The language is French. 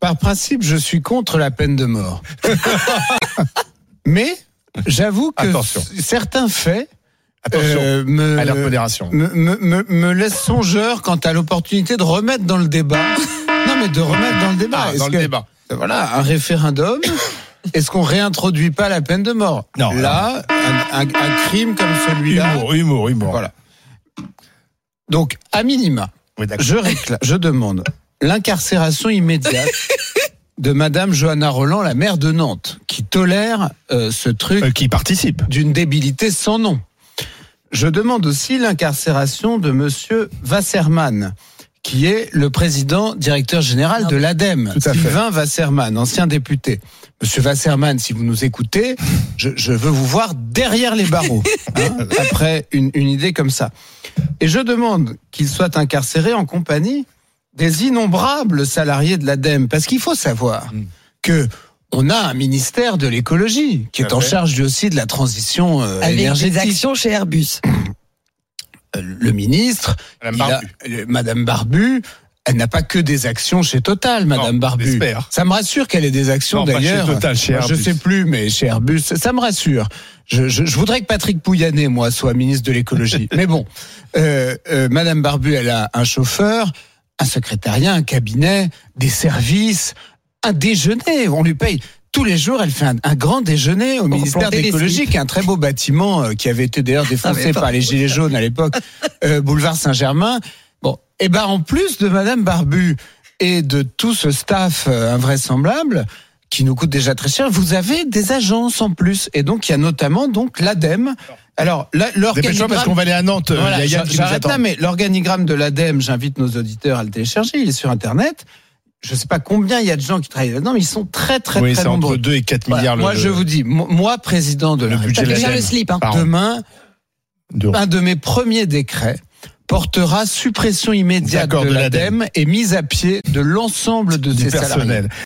par principe, je suis contre la peine de mort. Mais j'avoue que certains faits alerte modération. me laissent songeur quant à l'opportunité de remettre dans le débat. Non, mais de remettre dans le débat. Débat. Voilà, un référendum. Est-ce qu'on réintroduit pas la peine de mort? Non. Là, un crime comme celui-là. Humour. Voilà. Donc, à minima, je demande l'incarcération immédiate de Madame Johanna Rolland, la maire de Nantes, qui tolère ce truc. Qui participe. D'une débilité sans nom. Je demande aussi l'incarcération de Monsieur Wasserman, qui est le président directeur général de l'ADEME, Sylvain Wasserman, ancien député. Monsieur Wasserman, si vous nous écoutez, je veux vous voir derrière les barreaux, après une idée comme ça. Et je demande qu'il soit incarcéré en compagnie des innombrables salariés de l'ADEME, parce qu'il faut savoir que on a un ministère de l'écologie qui est en charge lui aussi de la transition énergétique. Avec des actions chez Airbus. Le ministre, Madame Barbu, elle n'a pas que des actions chez Total, Madame Barbu. Ça me rassure qu'elle ait des actions d'ailleurs. Pas chez Total, chez Airbus. Je sais plus, mais chez Airbus, ça me rassure. Je voudrais que Patrick Pouyanné, moi, soit ministre de l'écologie. Mais bon, Madame Barbu, elle a un chauffeur, un secrétariat, un cabinet, des services, un déjeuner. On lui paye. Tous les jours, elle fait un grand déjeuner au ministère de l'écologie, qui est un très beau bâtiment qui avait été d'ailleurs défoncé par les Gilets jaunes à l'époque, boulevard Saint-Germain. Bon, et ben en plus de Madame Barbu et de tout ce staff invraisemblable qui nous coûte déjà très cher, vous avez des agences en plus, et donc il y a notamment donc l'ADEME. Alors l'organigramme, parce qu'on va aller à Nantes. Voilà, j'arrête là, mais l'organigramme de l'ADEME, j'invite nos auditeurs à le télécharger. Il est sur Internet. Je sais pas combien il y a de gens qui travaillent là-dedans, mais ils sont très nombreux. C'est entre 2 et 4 milliards. Moi, je vous dis, moi, président de la République, demain, un de mes premiers décrets portera suppression immédiate de l'ADEME et mise à pied de l'ensemble de ses salariés.